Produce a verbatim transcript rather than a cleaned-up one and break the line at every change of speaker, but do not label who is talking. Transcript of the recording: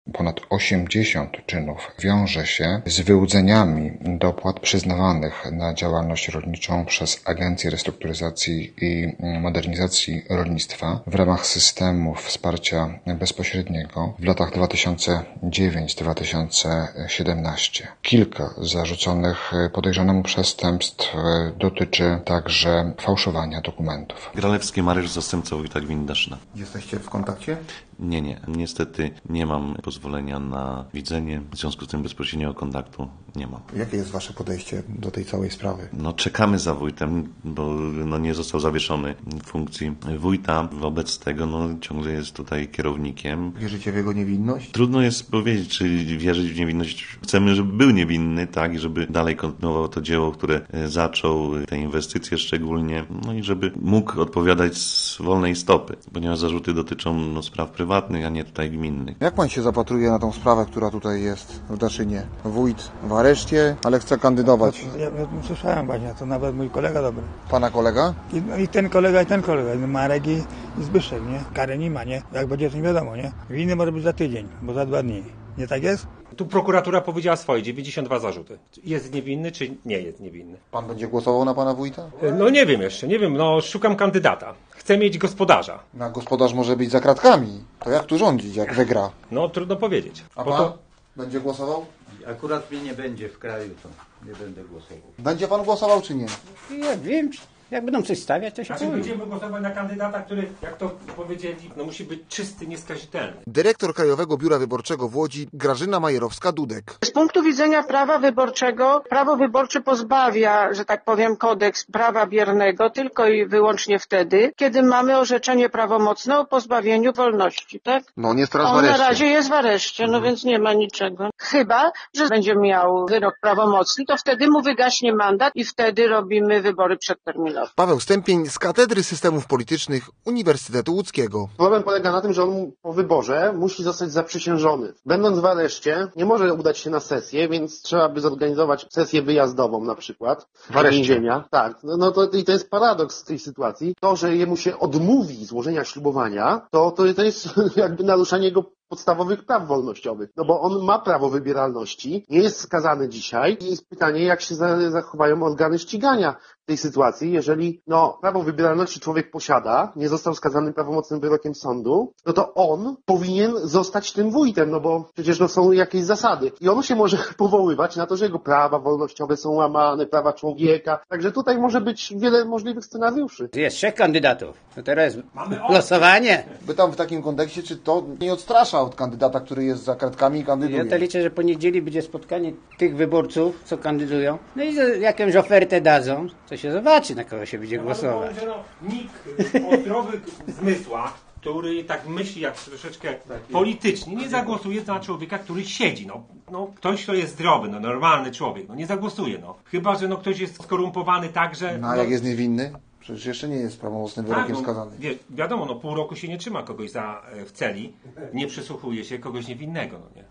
Ponad osiemdziesiąt czynów wiąże się z wyłudzeniami dopłat przyznawanych na działalność rolniczą przez Agencję Restrukturyzacji i Modernizacji Rolnictwa w ramach systemu wsparcia bezpośredniego w latach dwa tysiące dziewiąty do dwa tysiące siedemnastego. Kilka zarzuconych podejrzanemu przestępstw dotyczy także fałszowania dokumentów.
Gralewski Mariusz, zastępca wójta gminy Daszyna.
Jesteście w kontakcie?
Nie, nie. Niestety nie mam pozwolenia na widzenie, w związku z tym bezpośredniego kontaktu nie mam.
Jakie jest wasze podejście do tej całej sprawy?
No czekamy za wójtem, bo no, nie został zawieszony w funkcji wójta. Wobec tego no, ciągle jest tutaj kierownikiem.
Wierzycie w jego niewinność?
Trudno jest powiedzieć, czy wierzyć w niewinność. Chcemy, żeby był niewinny, tak, i żeby dalej kontynuował to dzieło, które zaczął, te inwestycje szczególnie, no i żeby mógł odpowiadać z wolnej stopy, ponieważ zarzuty dotyczą no, spraw prywatnych, a nie tutaj gminnych.
Jak pan się zapatruje na tą sprawę, która tutaj jest w Daszynie? Wójt w areszcie, ale chce kandydować.
Ja, ja słyszałem właśnie, to nawet mój kolega dobry.
Pana kolega?
I, no, i ten kolega, i ten kolega, Marek i, i Zbyszek, nie? Kary nie ma, nie? Jak będzie, to nie wiadomo, nie? Winy może być za tydzień, bo za dwa dni. Nie tak jest?
Tu prokuratura powiedziała swoje, dziewięćdziesiąt dwa zarzuty. Jest niewinny, czy nie jest niewinny?
Pan będzie głosował na pana wójta?
No nie wiem jeszcze, nie wiem, no szukam kandydata. Chcę mieć gospodarza.
Na gospodarz może być za kratkami. To jak tu rządzić, jak wygra?
No trudno powiedzieć.
A
Bo
pan
to...
będzie głosował?
Akurat mnie nie będzie w kraju, to nie będę głosował.
Będzie pan głosował czy nie?
Ja wiem, jak będą coś stawiać, to się
Znaczy
powiem.
będziemy głosować na kandydata, który, jak to powiedzieli, no musi być czysty, nieskazitelny.
Dyrektor Krajowego Biura Wyborczego w Łodzi Grażyna Majerowska-Dudek.
Z punktu widzenia prawa wyborczego, prawo wyborcze pozbawia, że tak powiem, kodeks prawa biernego tylko i wyłącznie wtedy, kiedy mamy orzeczenie prawomocne o pozbawieniu wolności, tak?
No on jest teraz w
On na
areszcie.
razie jest w areszcie, no więc nie ma niczego. Chyba, że będzie miał wyrok prawomocny, to wtedy mu wygaśnie mandat i wtedy robimy wybory przedterminowe.
Paweł Stępień z Katedry Systemów Politycznych Uniwersytetu Łódzkiego.
Problem polega na tym, że on po wyborze musi zostać zaprzysiężony. Będąc w areszcie, nie może udać się na sesję, więc trzeba by zorganizować sesję wyjazdową na przykład.
W areszcie?
Więzienia. Tak. No, no to, i to jest paradoks tej sytuacji. To, że jemu się odmówi złożenia ślubowania, to, to, to jest jakby naruszanie jego podstawowych praw wolnościowych. No bo on ma prawo wybieralności, nie jest skazany dzisiaj i jest pytanie, jak się zachowają organy ścigania w tej sytuacji, jeżeli no, prawo wybieralności człowiek posiada, nie został skazany prawomocnym wyrokiem sądu, no to on powinien zostać tym wójtem, no bo przecież no, są jakieś zasady. I on się może powoływać na to, że jego prawa wolnościowe są łamane, prawa człowieka. Także tutaj może być wiele możliwych scenariuszy.
Jest trzech kandydatów. No teraz głosowanie.
Pytam w takim kontekście, czy to nie odstrasza od kandydata, który jest za kratkami i kandyduje?
Ja to liczę, że po niedzieli będzie spotkanie tych wyborców, co kandydują. No i jakąś ofertę dadzą, to się zobaczy, na kogo się będzie głosować.
No, nikt o zdrowych zmysłach, który tak myśli jak troszeczkę politycznie, nie zagłosuje na człowieka, który siedzi. No, no, ktoś, kto jest zdrowy, no, normalny człowiek, no nie zagłosuje. No. Chyba że no, ktoś jest skorumpowany tak, że...
No a jak jest niewinny? Przecież jeszcze nie jest prawomocnym wyrokiem
tak, no,
skazany.
Wie, wiadomo, no pół roku się nie trzyma kogoś za, w celi, nie przysłuchuje się kogoś niewinnego. No, nie?